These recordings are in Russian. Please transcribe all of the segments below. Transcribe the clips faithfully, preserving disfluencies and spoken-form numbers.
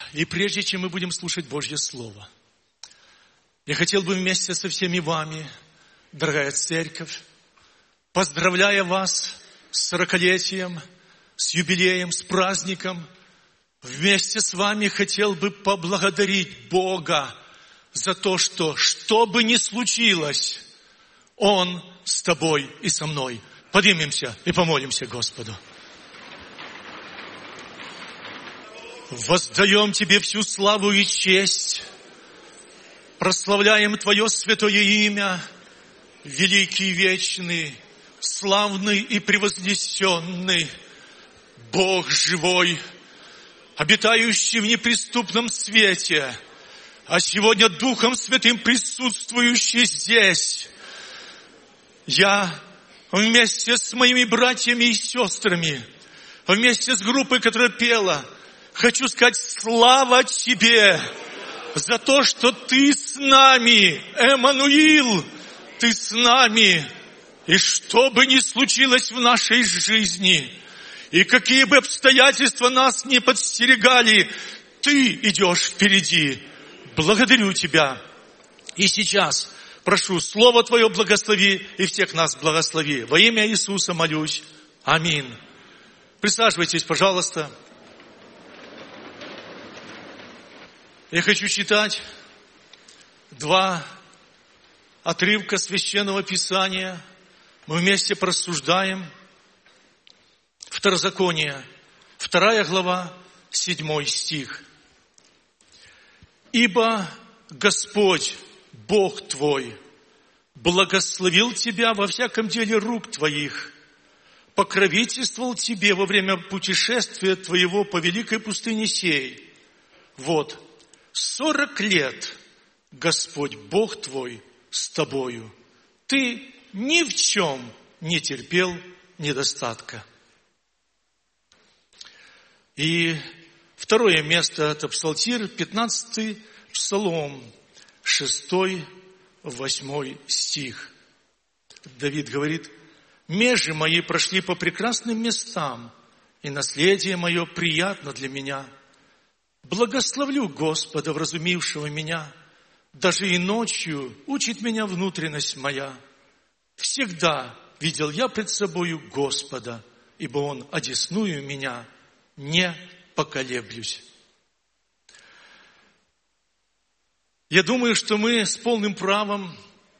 И прежде чем мы будем слушать Божье Слово, я хотел бы вместе со всеми вами, дорогая церковь, поздравляя вас с сорокалетием, с юбилеем, с праздником, вместе с вами хотел бы поблагодарить Бога за то, что, что бы ни случилось, Он с тобой и со мной. Поднимемся и помолимся Господу. Воздаем Тебе всю славу и честь, прославляем Твое святое имя, великий, вечный, славный и превознесенный, Бог живой, обитающий в неприступном свете, а сегодня Духом Святым присутствующий здесь. Я вместе с моими братьями и сестрами, вместе с группой, которая пела, хочу сказать слава Тебе за то, что Ты с нами, Эммануил, Ты с нами. И что бы ни случилось в нашей жизни, и какие бы обстоятельства нас не подстерегали, Ты идешь впереди. Благодарю Тебя. И сейчас прошу, Слово Твое благослови, и всех нас благослови. Во имя Иисуса молюсь. Аминь. Присаживайтесь, пожалуйста. Я хочу читать два отрывка Священного Писания. Мы вместе просуждаем. Второзаконие, вторая глава, седьмой стих. «Ибо Господь, Бог твой, благословил тебя во всяком деле рук твоих, покровительствовал тебе во время путешествия твоего по великой пустыне сей. Вот, сорок лет Господь Бог твой с тобою. Ты ни в чем не терпел недостатка». И второе место, это Псалтирь, пятнадцатый Псалом, шестой, восьмой стих. Давид говорит: «Межи мои прошли по прекрасным местам, и наследие мое приятно для меня. Благословлю Господа, вразумившего меня, даже и ночью учит меня внутренность моя. Всегда видел я пред собою Господа, ибо Он одесную меня, не поколеблюсь». Я думаю, что мы с полным правом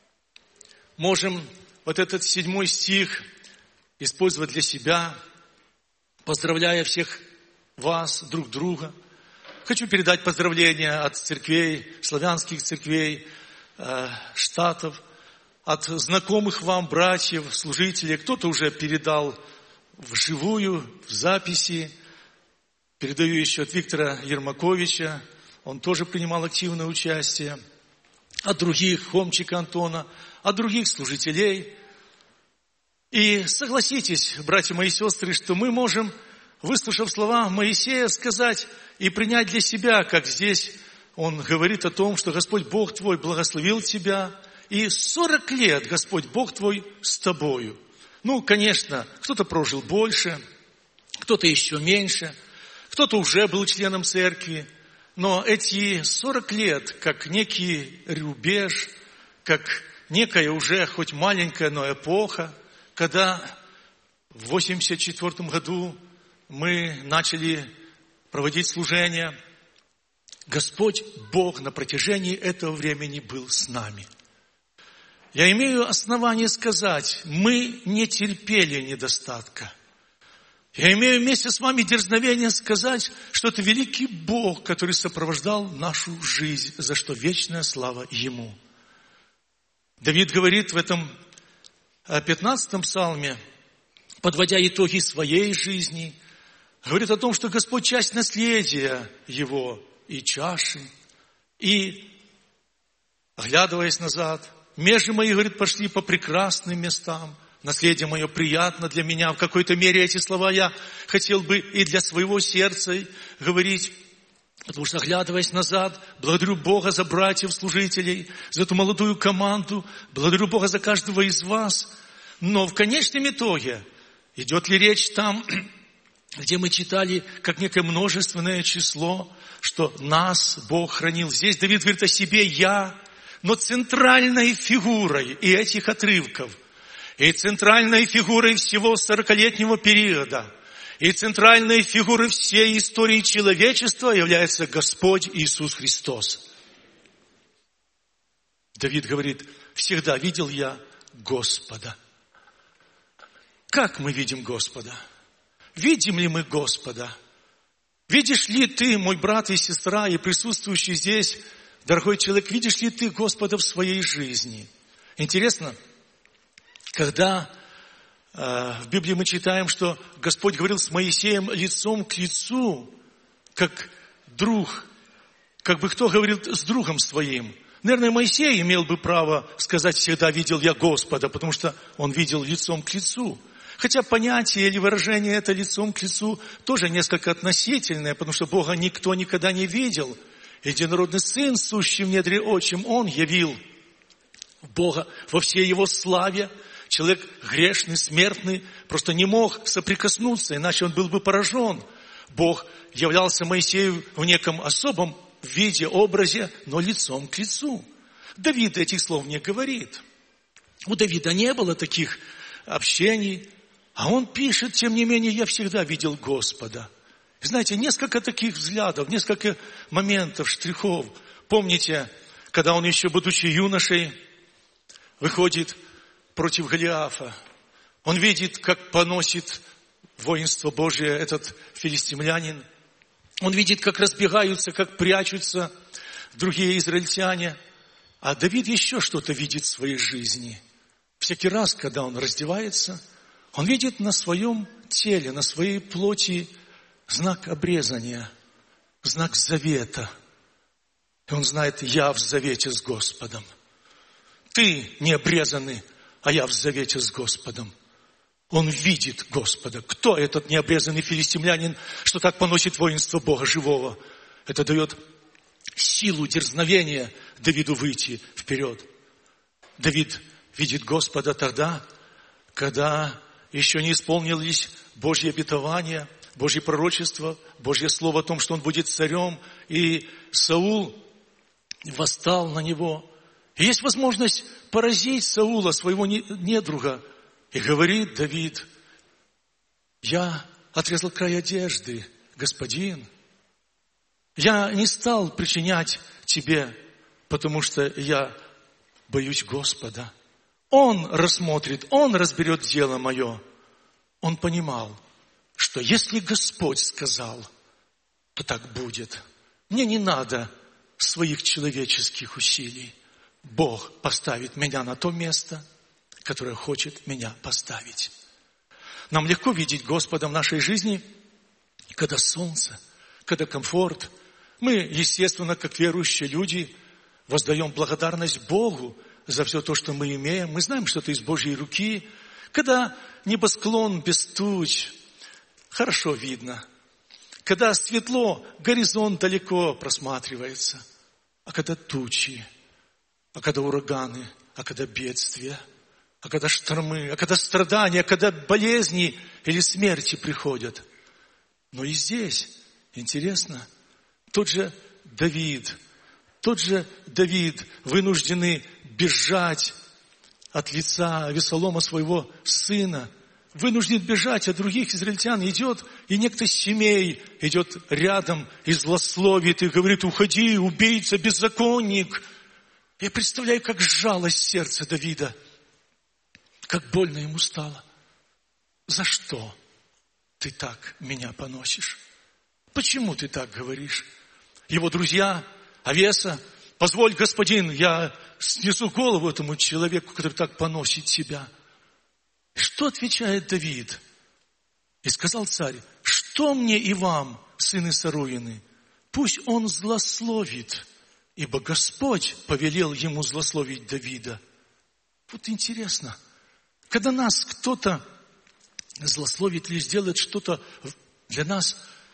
можем вот этот седьмой стих использовать для себя, поздравляя всех вас, друг друга. Хочу передать поздравления от церквей, славянских церквей, штатов, от знакомых вам братьев, служителей. Кто-то уже передал вживую, в записи. Передаю еще от Виктора Ермаковича. Он тоже принимал активное участие. От других, Хомчика Антона, от других служителей. И согласитесь, братья мои и сестры, что мы можем, выслушав слова Моисея, сказать и принять для себя, как здесь он говорит о том, что Господь Бог твой благословил тебя, и сорок лет Господь Бог твой с тобою. Ну, конечно, кто-то прожил больше, кто-то еще меньше, кто-то уже был членом церкви, но эти сорок лет, как некий рубеж, как некая уже хоть маленькая, но эпоха, когда в восемьдесят четвёртом году мы начали проводить служение, Господь Бог на протяжении этого времени был с нами. Я имею основание сказать, мы не терпели недостатка. Я имею вместе с вами дерзновение сказать, что это великий Бог, который сопровождал нашу жизнь, за что вечная слава Ему. Давид говорит в этом пятнадцатом псалме, подводя итоги своей жизни, говорит о том, что Господь часть наследия Его и чаши, и, оглядываясь назад, межи мои, говорит, пошли по прекрасным местам, наследие мое приятно для меня. В какой-то мере эти слова я хотел бы и для своего сердца говорить, потому что, оглядываясь назад, благодарю Бога за братьев, служителей, за эту молодую команду, благодарю Бога за каждого из вас. Но в конечном итоге, идет ли речь там где мы читали как некое множественное число, что нас Бог хранил. Здесь Давид говорит о себе «я», но центральной фигурой и этих отрывков, и центральной фигурой всего сорокалетнего периода, и центральной фигурой всей истории человечества является Господь Иисус Христос. Давид говорит, всегда видел я Господа. Как мы видим Господа? Видим ли мы Господа? Видишь ли ты, мой брат и сестра, и присутствующий здесь, дорогой человек, видишь ли ты Господа в своей жизни? Интересно, когда э, в Библии мы читаем, что Господь говорил с Моисеем лицом к лицу, как друг, как бы кто говорил с другом своим. Наверное, Моисей имел бы право сказать «всегда видел я Господа», потому что он видел лицом к лицу. Хотя понятие или выражение это лицом к лицу тоже несколько относительное, потому что Бога никто никогда не видел. Единородный Сын, сущий в недре отчим, Он явил Бога во всей Его славе. Человек грешный, смертный, просто не мог соприкоснуться, иначе он был бы поражен. Бог являлся Моисею в неком особом виде, образе, но лицом к лицу. Давид этих слов не говорит. У Давида не было таких общений, а он пишет, тем не менее, я всегда видел Господа. И знаете, несколько таких взглядов, несколько моментов, штрихов. Помните, когда он еще, будучи юношей, выходит против Голиафа. Он видит, как поносит воинство Божие этот филистимлянин. Он видит, как разбегаются, как прячутся другие израильтяне. А Давид еще что-то видит в своей жизни. Всякий раз, когда он раздевается, он видит на своем теле, на своей плоти знак обрезания, знак завета. И он знает, я в завете с Господом. Ты не обрезанный, а я в завете с Господом. Он видит Господа. Кто этот необрезанный филистимлянин, что так поносит воинство Бога живого? Это дает силу, дерзновение Давиду выйти вперед. Давид видит Господа тогда, когда еще не исполнились Божьи обетования, Божье пророчество, Божье слово о том, что он будет царем. И Саул восстал на него. И есть возможность поразить Саула, своего недруга. И говорит Давид, я отрезал край одежды, господин. Я не стал причинять тебе, потому что я боюсь Господа. Он рассмотрит, Он разберет дело мое. Он понимал, что если Господь сказал, то так будет. Мне не надо своих человеческих усилий. Бог поставит меня на то место, которое хочет меня поставить. Нам легко видеть Господа в нашей жизни, когда солнце, когда комфорт. Мы, естественно, как верующие люди, воздаем благодарность Богу за все то, что мы имеем. Мы знаем, что это из Божьей руки. Когда небосклон без туч, хорошо видно. Когда светло, горизонт далеко просматривается. А когда тучи, а когда ураганы, а когда бедствия, а когда штормы, а когда страдания, а когда болезни или смерти приходят. Но и здесь, интересно, тот же Давид, тот же Давид, вынужденный бежать от лица Авесолома, своего сына, вынужден бежать от других израильтян, идет, и некто семей идет рядом и злословит, и говорит, уходи, убийца, беззаконник. Я представляю, как сжалось сердце Давида, как больно ему стало. За что ты так меня поносишь? Почему ты так говоришь? Его друзья, Авеса, позволь, господин, я снесу голову этому человеку, который так поносит тебя. Что отвечает Давид? И сказал царь, что мне и вам, сыны Саруины, пусть он злословит, ибо Господь повелел ему злословить Давида. Вот интересно, когда нас кто-то злословит или сделает что-то для нас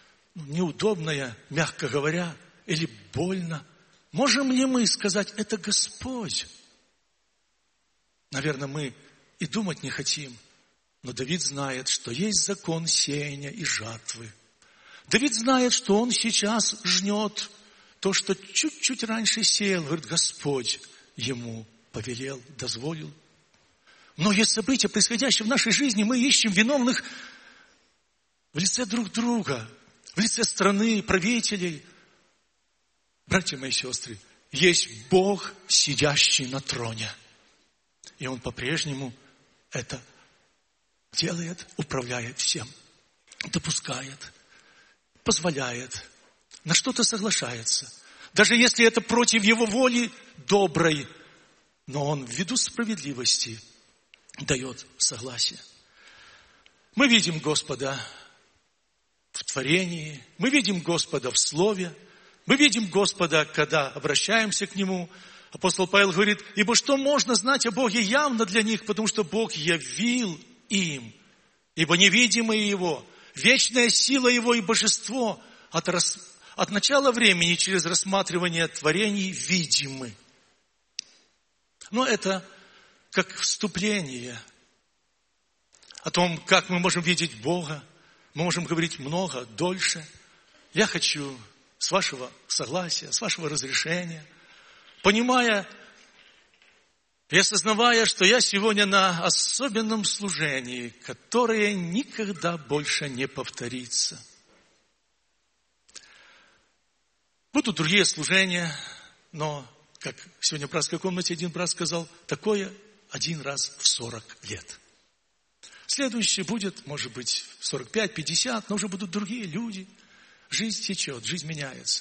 неудобное, мягко говоря, или больно, можем ли мы сказать, это Господь? Наверное, мы и думать не хотим. Но Давид знает, что есть закон сеяния и жатвы. Давид знает, что он сейчас жнет то, что чуть-чуть раньше сеял. Говорит, Господь ему повелел, дозволил. Многие события, происходящие в нашей жизни, мы ищем виновных в лице друг друга, в лице страны, правителей. Братья мои сестры, есть Бог, сидящий на троне. И Он по-прежнему это делает, управляет всем, допускает, позволяет, на что-то соглашается. Даже если это против Его воли доброй, но Он ввиду справедливости дает согласие. Мы видим Господа в творении, мы видим Господа в Слове, мы видим Господа, когда обращаемся к Нему. Апостол Павел говорит, ибо что можно знать о Боге явно для них, потому что Бог явил им, ибо невидимое Его, вечная сила Его и божество от, рас... от начала времени через рассматривание творений видимы. Но это как вступление о том, как мы можем видеть Бога. Мы можем говорить много, дольше. Я хочу с вашего согласия, с вашего разрешения, понимая и осознавая, что я сегодня на особенном служении, которое никогда больше не повторится. Будут другие служения, но, как сегодня в братской комнате один брат сказал, такое один раз в сорок лет. Следующее будет, может быть, в сорок пять, пятьдесят, но уже будут другие люди. Жизнь течет, жизнь меняется.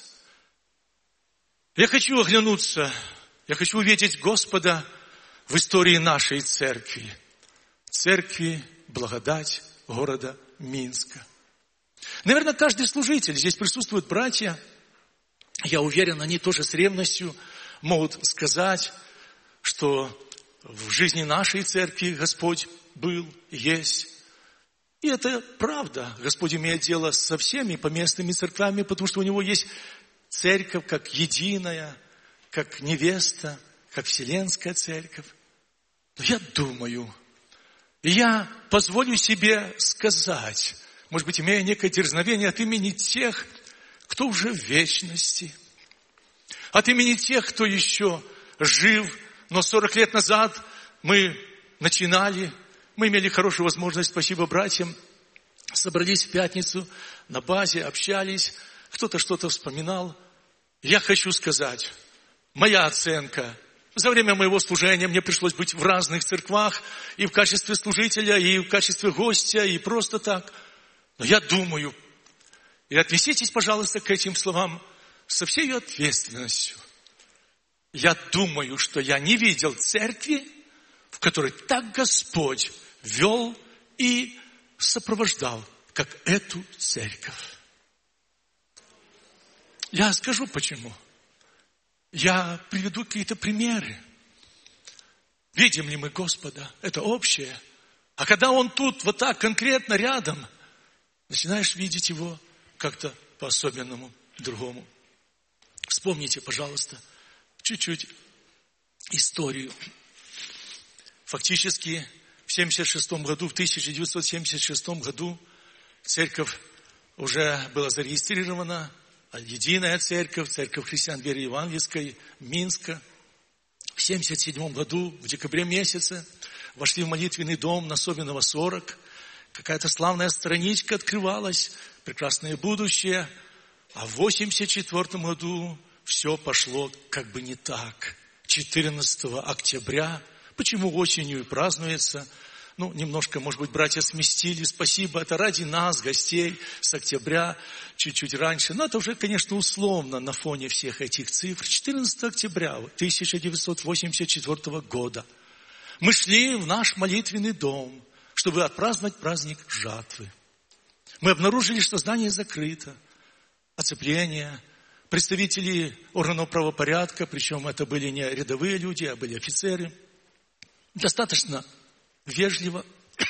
Я хочу оглянуться, я хочу увидеть Господа в истории нашей церкви. Церкви Благодать города Минска. Наверное, каждый служитель, здесь присутствуют братья, я уверен, они тоже с ревностью могут сказать, что в жизни нашей церкви Господь был, есть. И это правда. Господь имеет дело со всеми поместными церквями, потому что у Него есть церковь как единая, как невеста, как вселенская церковь. Но я думаю, и я позволю себе сказать, может быть, имея некое дерзновение от имени тех, кто уже в вечности, от имени тех, кто еще жив, но сорок лет назад мы начинали, мы имели хорошую возможность, спасибо братьям, собрались в пятницу на базе, общались, кто-то что-то вспоминал. Я хочу сказать, моя оценка, за время моего служения мне пришлось быть в разных церквах, и в качестве служителя, и в качестве гостя, и просто так. Но я думаю, и отнеситесь, пожалуйста, к этим словам со всей ответственностью. Я думаю, что я не видел церкви, в которой так Господь вел и сопровождал, как эту церковь. Я скажу почему. Я приведу какие-то примеры. Видим ли мы Господа? Это общее. А когда Он тут, вот так, конкретно рядом, начинаешь видеть Его как-то по-особенному, другому. Вспомните, пожалуйста, чуть-чуть историю. Фактически, в семьдесят шестом году, в тысяча девятьсот семьдесят шестом году церковь уже была зарегистрирована, единая церковь, церковь христиан веры евангельской Минска. В семьдесят седьмом году, в декабре месяце, вошли в молитвенный дом на Собинова сорок. Какая-то славная страничка открывалась, прекрасное будущее. А в восемьдесят четвёртом году все пошло как бы не так. четырнадцатого октября, почему осенью и празднуется, ну, немножко, может быть, братья сместили, спасибо, это ради нас, гостей, с октября, чуть-чуть раньше. Но это уже, конечно, условно на фоне всех этих цифр. четырнадцатого октября тысяча девятьсот восемьдесят четвёртого года мы шли в наш молитвенный дом, чтобы отпраздновать праздник жатвы. Мы обнаружили, что здание закрыто, оцепление, представители органов правопорядка, причем это были не рядовые люди, а были офицеры, достаточно вежливо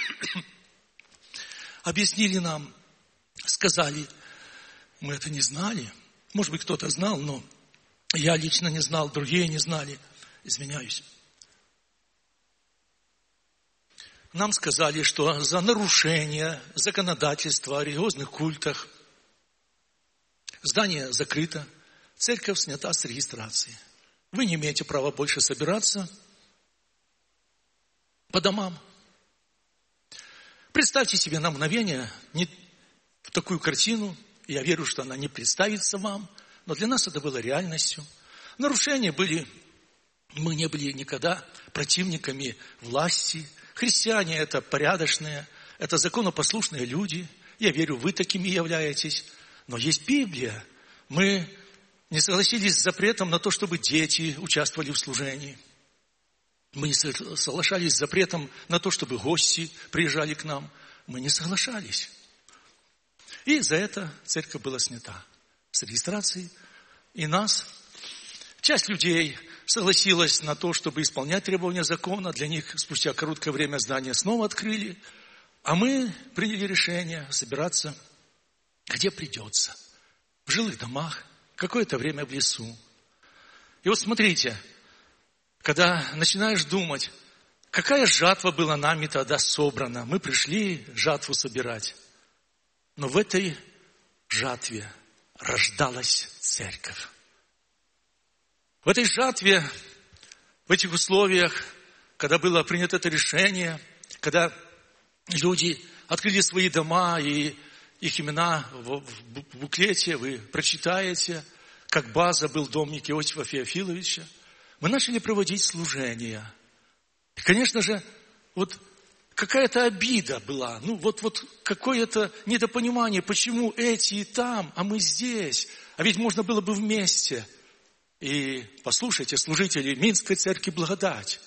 объяснили нам, сказали, мы это не знали. Может быть, кто-то знал, но я лично не знал, другие не знали. Извиняюсь. нам сказали, что за нарушение законодательства о религиозных культах здание закрыто, церковь снята с регистрации. Вы не имеете права больше собираться по домам. Представьте себе на мгновение не такую картину, я верю, что она не представится вам, но для нас это было реальностью. Нарушения были, мы не были никогда противниками власти. Христиане – это порядочные, это законопослушные люди. Я верю, вы такими являетесь. Но есть Библия. Мы не согласились с запретом на то, чтобы дети участвовали в служении. Мы не соглашались с запретом на то, чтобы гости приезжали к нам. Мы не соглашались. И за это церковь была снята с регистрации. И нас, часть людей согласилась на то, чтобы исполнять требования закона. Для них спустя короткое время здание снова открыли. А мы приняли решение собираться, где придется. В жилых домах, какое-то время в лесу. И вот смотрите, когда начинаешь думать, какая жатва была нами тогда собрана. Мы пришли жатву собирать. Но в этой жатве рождалась церковь. В этой жатве, в этих условиях, когда было принято это решение, когда люди открыли свои дома, и их имена в буклете вы прочитаете, как база был домик Иосифа Феофиловича, мы начали проводить служения. И, конечно же, вот какая-то обида была, ну вот, вот какое-то недопонимание, почему эти и там, а мы здесь, а ведь можно было бы вместе. И послушайте, служители Минской церкви Благодать,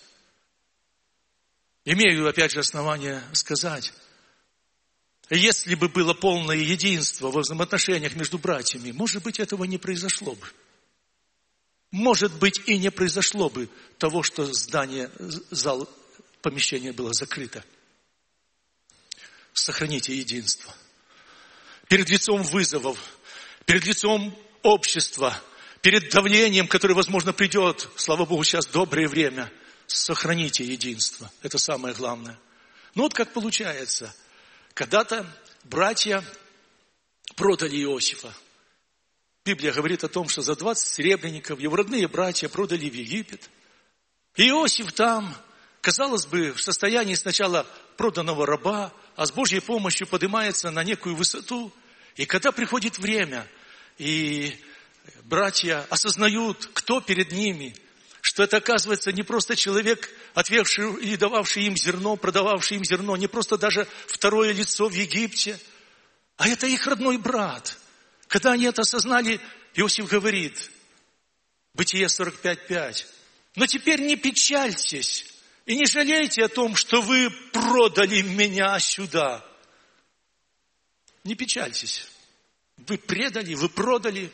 имею опять же основание сказать, если бы было полное единство во взаимоотношениях между братьями, может быть, этого не произошло бы. Может быть, и не произошло бы того, что здание, зал, помещение было закрыто. Сохраните единство. Перед лицом вызовов, перед лицом общества, перед давлением, которое, возможно, придет, слава Богу, сейчас доброе время, сохраните единство. Это самое главное. Ну вот как получается. Когда-то братья продали Иосифа. Библия говорит о том, что за двадцать серебряников его родные братья продали в Египет. И Иосиф там, казалось бы, в состоянии сначала проданного раба, а с Божьей помощью поднимается на некую высоту. И когда приходит время, и братья осознают, кто перед ними, что это, оказывается, не просто человек, отвергший и дававший им зерно, продававший им зерно, не просто даже второе лицо в Египте, а это их родной брат. Когда они это осознали, Иосиф говорит, Бытие сорок пять пять, но теперь не печальтесь и не жалейте о том, что вы продали меня сюда. Не печальтесь. Вы предали, вы продали.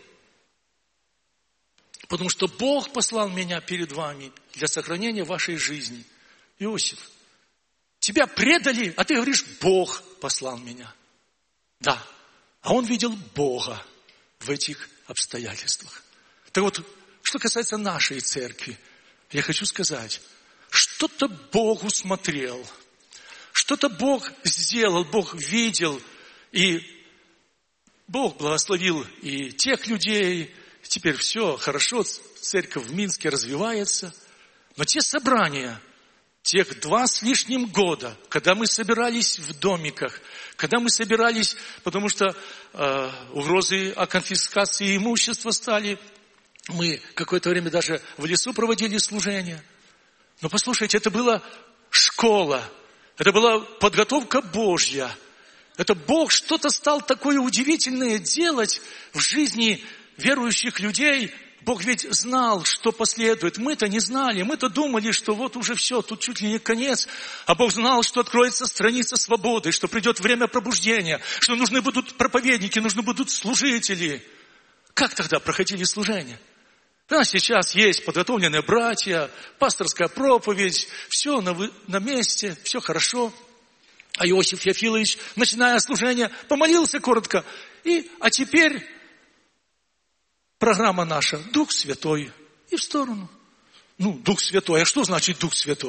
Потому что Бог послал меня перед вами для сохранения вашей жизни. Иосиф, тебя предали, а ты говоришь, Бог послал меня. Да, а он видел Бога в этих обстоятельствах. Так вот, что касается нашей церкви, я хочу сказать, что-то Бог усмотрел, что-то Бог сделал, Бог видел, и Бог благословил и тех людей. Теперь все хорошо, церковь в Минске развивается. Но те собрания, тех два с лишним года, когда мы собирались в домиках, когда мы собирались, потому что э, угрозы о конфискации имущества стали, мы какое-то время даже в лесу проводили служение. Но послушайте, это была школа, это была подготовка Божья. Это Бог что-то стал такое удивительное делать в жизни верующих людей. Бог ведь знал, что последует. Мы-то не знали. Мы-то думали, что вот уже все, тут чуть ли не конец. А Бог знал, что откроется страница свободы, что придет время пробуждения, что нужны будут проповедники, нужны будут служители. Как тогда проходили служения? Да, сейчас есть подготовленные братья, пасторская проповедь, все на, вы, на месте, все хорошо. А Иосиф Феофилович, начиная служение, помолился коротко. И, а теперь программа наша, Дух Святой, и в сторону. Ну, Дух Святой, а что значит Дух Святой?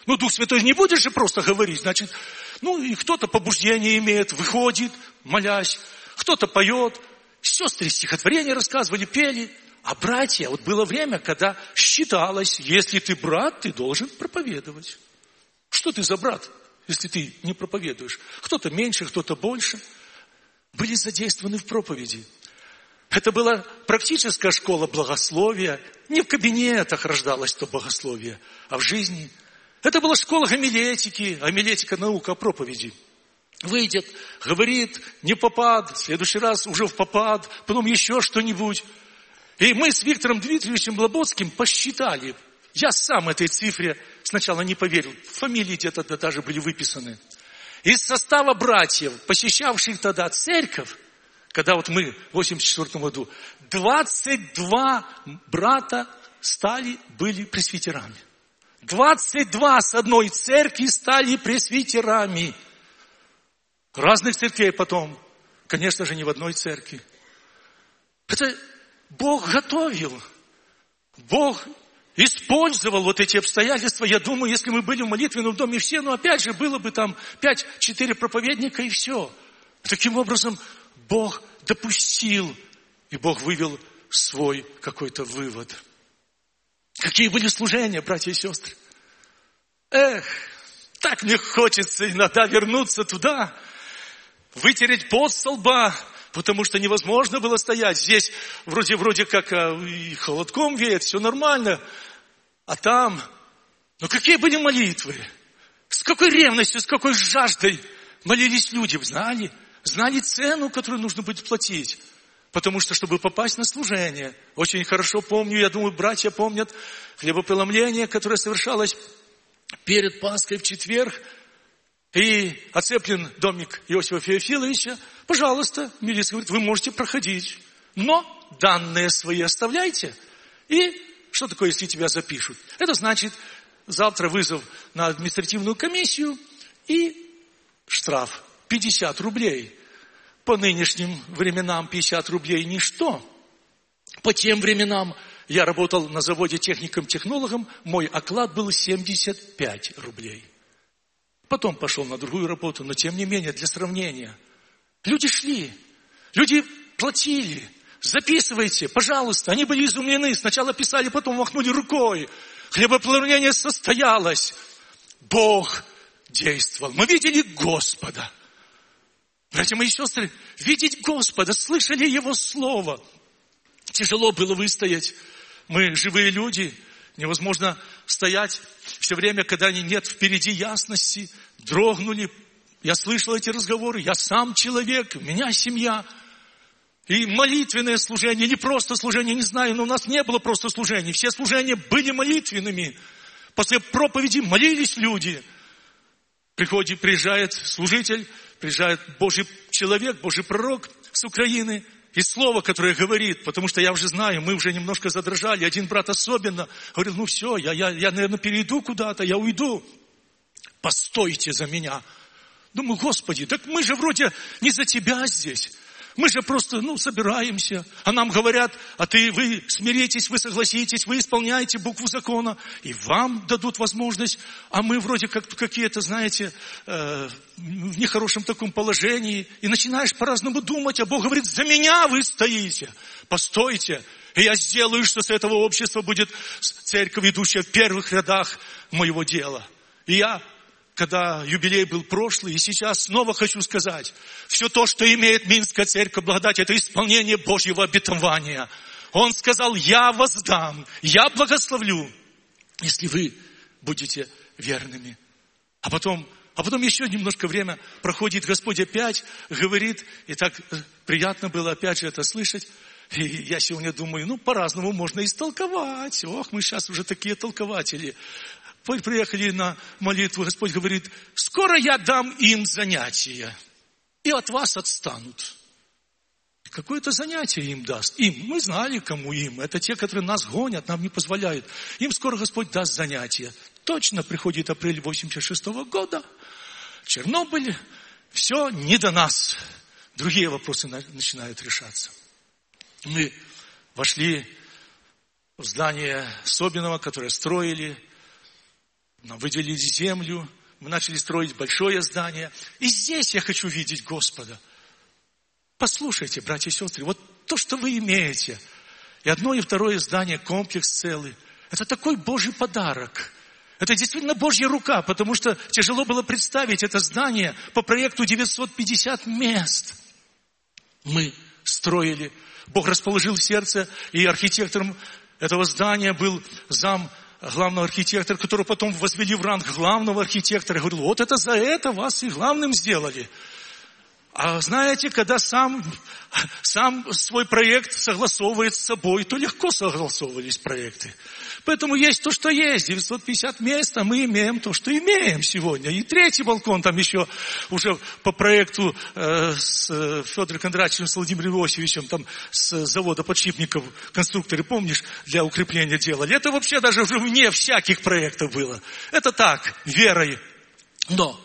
Ну, Дух Святой не будешь же просто говорить, значит, ну, и кто-то побуждение имеет, выходит, молясь, кто-то поет. Сестры стихотворения рассказывали, пели. А братья, вот было время, когда считалось, если ты брат, ты должен проповедовать. Что ты за брат, если ты не проповедуешь? Кто-то меньше, кто-то больше. Были задействованы в проповеди. Это была практическая школа богословия. Не в кабинетах рождалось то богословие, а в жизни. Это была школа гомилетики, гомилетика наука о проповеди. Выйдет, говорит, не попад, в следующий раз уже в попад, потом еще что-нибудь. И мы с Виктором Дмитриевичем Лоботским посчитали. Я сам этой цифре сначала не поверил. Фамилии где-то даже были выписаны. Из состава братьев, посещавших тогда церковь, когда вот мы в восемьдесят четвёртом году, двадцать два брата стали, были пресвитерами. двадцать два с одной церкви стали пресвитерами. Разных церквей потом. Конечно же, не в одной церкви. Это Бог готовил. Бог использовал вот эти обстоятельства. Я думаю, если мы были в молитвенном доме все, ну опять же, было бы там пять-четыре проповедника и все. Таким образом, Бог допустил, и Бог вывел свой какой-то вывод. Какие были служения, братья и сестры? Эх, так мне хочется иногда вернуться туда, вытереть пот со лба, потому что невозможно было стоять. Здесь вроде, вроде как и холодком веет, все нормально. А там, ну какие были молитвы? С какой ревностью, с какой жаждой молились люди, знали? Знали цену, которую нужно будет платить. Потому что, чтобы попасть на служение, очень хорошо помню, я думаю, братья помнят, хлебопреломление, которое совершалось перед Пасхой в четверг, и оцеплен домик Иосифа Феофиловича. Пожалуйста, милиция говорит, вы можете проходить, но данные свои оставляйте. И что такое, если тебя запишут? Это значит, завтра вызов на административную комиссию и штраф пятьдесят рублей. По нынешним временам пятьдесят рублей ничто. По тем временам я работал на заводе техником-технологом, мой оклад был семьдесят пять рублей. Потом пошел на другую работу, но тем не менее, для сравнения. Люди шли, люди платили. Записывайте, пожалуйста. Они были изумлены. Сначала писали, потом махнули рукой. Хлебопреломление состоялось. Бог действовал. Мы видели Господа. Братья мои сестры, видеть Господа, слышали Его Слово. Тяжело было выстоять. Мы живые люди. Невозможно стоять все время, когда нет впереди ясности. Дрогнули. Я слышал эти разговоры. Я сам человек, у меня семья. И молитвенное служение, не просто служение, не знаю, но у нас не было просто служений. Все служения были молитвенными. После проповеди молились люди. Приходит, приезжает служитель, приезжает Божий человек, Божий пророк с Украины. И слово, которое говорит, потому что я уже знаю, мы уже немножко задрожали. Один брат особенно говорил, ну все, я, я, я наверное, перейду куда-то, я уйду. Постойте за меня. Думаю, Господи, так мы же вроде не за Тебя здесь. Мы же просто, ну, собираемся. А нам говорят, а ты, вы смиритесь, вы согласитесь, вы исполняете букву закона. И вам дадут возможность. А мы вроде как какие-то, знаете, э, в нехорошем таком положении. И начинаешь по-разному думать. А Бог говорит, за меня вы стоите. Постойте. И я сделаю, что с этого общества будет церковь, идущая в первых рядах моего дела. И я... Когда юбилей был прошлый, и сейчас снова хочу сказать, все то, что имеет Минская церковь благодать, это исполнение Божьего обетования. Он сказал, я воздам, я благословлю, если вы будете верными. А потом, а потом еще немножко время проходит, Господь опять говорит, и так приятно было опять же это слышать. И я сегодня думаю, ну, по-разному можно истолковать. Ох, мы сейчас уже такие толкователи. Приехали на молитву, Господь говорит, скоро я дам им занятия, и от вас отстанут. Какое-то занятие им даст. Им, мы знали, кому им. Это те, которые нас гонят, нам не позволяют. Им скоро Господь даст занятия. Точно приходит апрель восемьдесят шестого года, Чернобыль, все не до нас. Другие вопросы начинают решаться. Мы вошли в здание Собинова, которое строили. нам выделили землю, мы начали строить большое здание. И здесь я хочу видеть Господа. Послушайте, братья и сестры, вот то, что вы имеете, и одно, и второе здание, комплекс целый, это такой Божий подарок. Это действительно Божья рука, потому что тяжело было представить это здание по проекту девятьсот пятьдесят мест. Мы строили, Бог расположил сердце, и архитектором этого здания был зам главного архитектора, которого потом возвели в ранг главного архитектора. Я говорил, вот это за это вас и главным сделали. А знаете, когда сам, сам свой проект согласовывает с собой, то легко согласовывались проекты. Поэтому есть то, что есть. девятьсот пятьдесят мест, а мы имеем то, что имеем сегодня. И третий балкон там еще уже по проекту э, с Федором Кондратьевичем, с Владимиром Иосифовичем, там с завода подшипников, конструкторы, помнишь, для укрепления делали. Это вообще даже уже вне всяких проектов было. Это так, верой. Но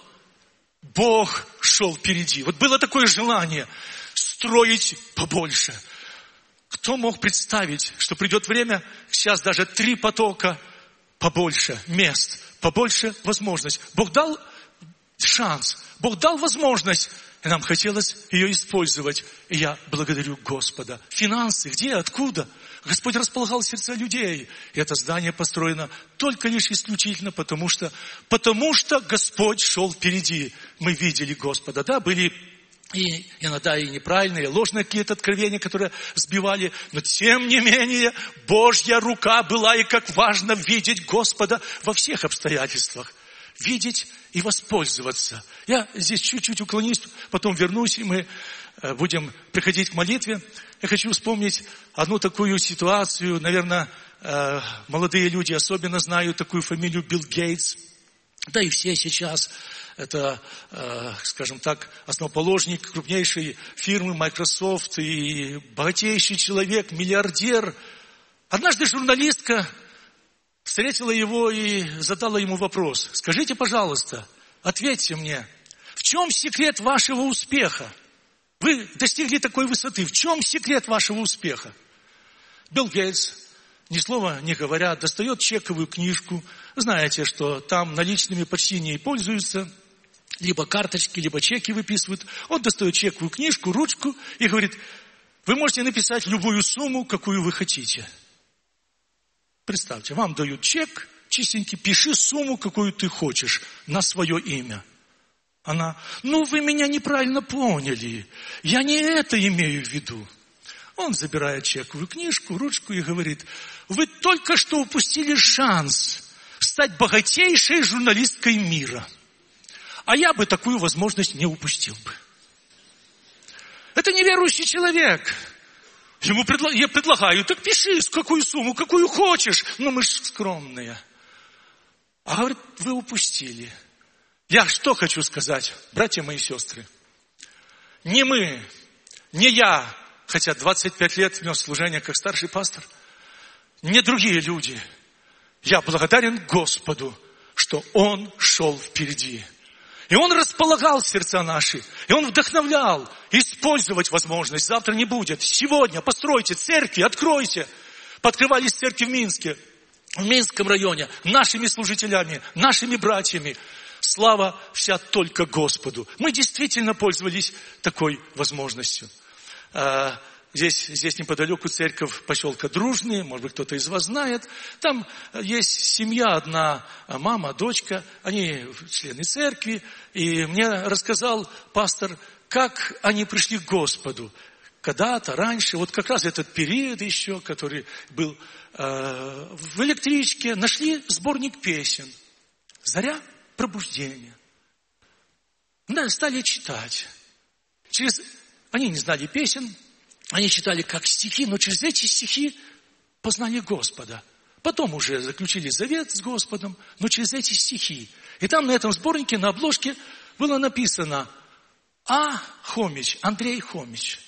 Бог шел впереди. Вот было такое желание строить побольше. Кто мог представить, что придет время, сейчас даже три потока побольше мест, побольше возможность. Бог дал шанс, Бог дал возможность, и нам хотелось ее использовать. И я благодарю Господа. Финансы где, откуда? Господь располагал сердца людей. И это здание построено только лишь исключительно потому, что, потому что Господь шел впереди. Мы видели Господа, да, были и иногда и неправильные, и ложные какие-то откровения, которые сбивали. Но тем не менее, Божья рука была, и как важно видеть Господа во всех обстоятельствах. Видеть и воспользоваться. Я здесь чуть-чуть уклонюсь, потом вернусь, и мы будем приходить к молитве. Я хочу вспомнить одну такую ситуацию. Наверное, молодые люди особенно знают такую фамилию Билл Гейтс. Да и все сейчас. Это, скажем так, основоположник крупнейшей фирмы Microsoft и богатейший человек, миллиардер. Однажды журналистка встретила его и задала ему вопрос. Скажите, пожалуйста, ответьте мне, в чем секрет вашего успеха? Вы достигли такой высоты. В чем секрет вашего успеха? Билл Гейтс, ни слова не говоря, достает чековую книжку. Знаете, что там наличными почти не пользуются. Либо карточки, либо чеки выписывают. Он достает чековую книжку, ручку и говорит, вы можете написать любую сумму, какую вы хотите. Представьте, вам дают чек, чистенький, пиши сумму, какую ты хочешь, на свое имя. Она, ну вы меня неправильно поняли, я не это имею в виду. Он забирает чековую книжку, ручку и говорит, вы только что упустили шанс стать богатейшей журналисткой мира. А я бы такую возможность не упустил бы. Это неверующий человек. Ему предла... я предлагаю, так пиши, какую сумму, какую хочешь. Но мы же скромные. А говорит, вы упустили. Я что хочу сказать, братья мои сестры. Не мы, не я, хотя двадцать пять лет нес служение как старший пастор, не другие люди. Я благодарен Господу, что Он шел впереди. И Он располагал сердца наши. И Он вдохновлял использовать возможность. Завтра не будет. Сегодня постройте церкви, откройте. Пооткрывались церкви в Минске, в Минском районе, нашими служителями, нашими братьями. Слава вся только Господу. Мы действительно пользовались такой возможностью. Здесь, здесь неподалеку церковь поселка Дружный, может быть, кто-то из вас знает. Там есть семья одна, мама, дочка, они члены церкви. И мне рассказал пастор, как они пришли к Господу. Когда-то, раньше, вот как раз этот период еще, который был э, в электричке, нашли сборник песен. «Заря пробуждения». Да, стали читать. Через... Они не знали песен. Они читали как стихи, но через эти стихи познали Господа. Потом уже заключили завет с Господом, но через эти стихи. И там на этом сборнике, на обложке было написано А. Хомич, Андрей Хомич.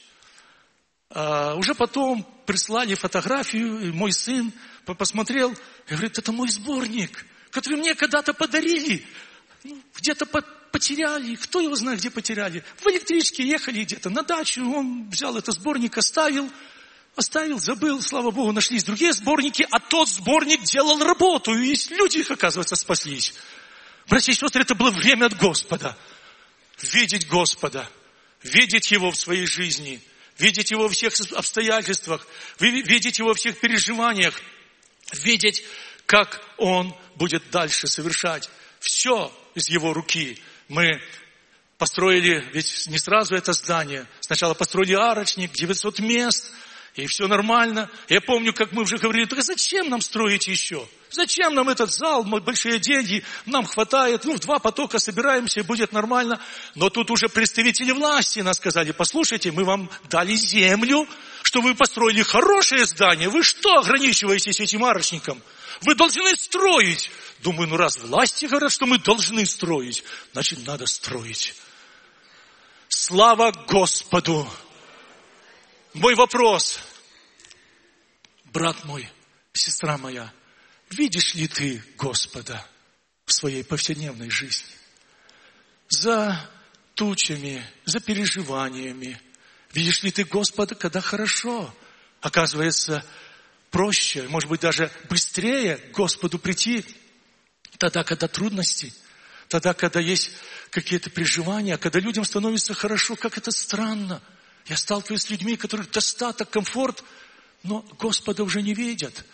А, уже потом прислали фотографию, и мой сын посмотрел и говорит, это мой сборник, который мне когда-то подарили. Ну, где-то под потеряли, кто его знает, где потеряли. В электричке ехали где-то на дачу, он взял этот сборник, оставил. Оставил, забыл, слава Богу, нашлись другие сборники, а тот сборник делал работу, и люди их, оказывается, спаслись. Братья и сестры, это было время от Господа. Видеть Господа, видеть Его в своей жизни, видеть Его во всех обстоятельствах, видеть Его во всех переживаниях, видеть, как Он будет дальше совершать. Все из Его руки. Мы построили, ведь не сразу это здание. Сначала построили арочник, девятьсот мест, и все нормально. Я помню, как мы уже говорили, так зачем нам строить еще? Зачем нам этот зал, большие деньги, нам хватает, ну, в два потока собираемся, и будет нормально. Но тут уже представители власти нас сказали, послушайте, мы вам дали землю, чтобы вы построили хорошее здание. Вы что ограничиваетесь этим арочником? Вы должны строить. Думаю, ну раз власти говорят, что мы должны строить, значит, надо строить. Слава Господу! Мой вопрос, брат мой, сестра моя, видишь ли ты Господа в своей повседневной жизни? За тучами, за переживаниями. Видишь ли ты Господа, когда хорошо? Оказывается, проще, может быть, даже быстрее к Господу прийти, тогда, когда трудности, тогда, когда есть какие-то переживания, когда людям становится хорошо, как это странно. Я сталкиваюсь с людьми, у которых достаток, комфорт, но Господа уже не видят.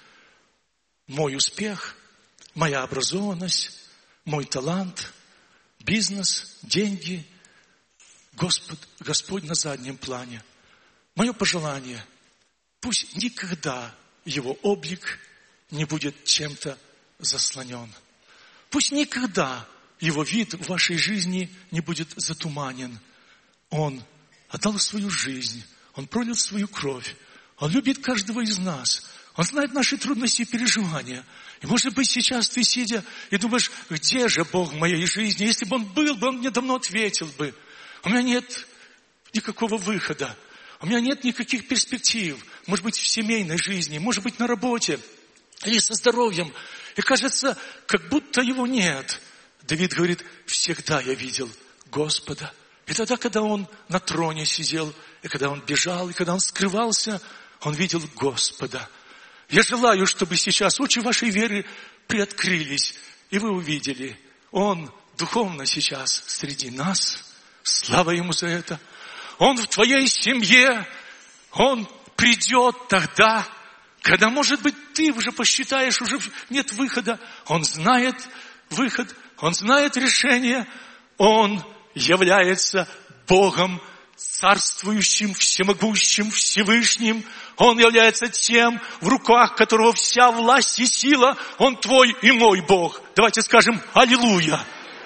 Мой успех, моя образованность, мой талант, бизнес, деньги, Господь, Господь на заднем плане. Мое пожелание, пусть никогда Его облик не будет чем-то заслонен. Пусть никогда Его вид в вашей жизни не будет затуманен. Он отдал свою жизнь, Он пролил свою кровь, Он любит каждого из нас, Он знает наши трудности и переживания. И может быть сейчас ты сидя и думаешь, где же Бог в моей жизни? Если бы Он был, бы Он мне давно ответил бы. У меня нет никакого выхода, у меня нет никаких перспектив. Может быть в семейной жизни, может быть на работе или со здоровьем. И кажется, как будто Его нет. Давид говорит, всегда я видел Господа. И тогда, когда он на троне сидел, и когда он бежал, и когда он скрывался, он видел Господа. Я желаю, чтобы сейчас очи вашей веры приоткрылись, и вы увидели, Он духовно сейчас среди нас. Слава Ему за это. Он в твоей семье, Он придет тогда, когда, может быть, ты уже посчитаешь, уже нет выхода. Он знает выход, Он знает решение, Он является Богом, царствующим, всемогущим, Всевышним. Он является тем, в руках которого вся власть и сила. Он твой и мой Бог. Давайте скажем «Аллилуйя».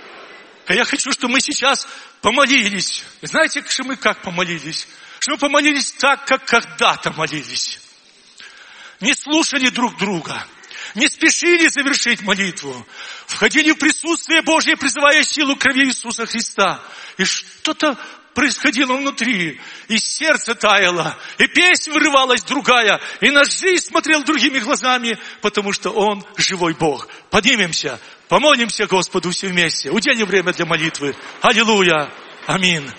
А я хочу, чтобы мы сейчас помолились. Знаете, что мы как помолились? Что мы помолились так, как когда-то молились. Не слушали друг друга. Не спешили завершить молитву. Входили в присутствие Божье, призывая силу крови Иисуса Христа. И что-то происходило внутри. И сердце таяло. И песня вырывалась другая. И на жизнь смотрел другими глазами. Потому что Он живой Бог. Поднимемся, помолимся Господу все вместе. Уделим время для молитвы. Аллилуйя. Аминь.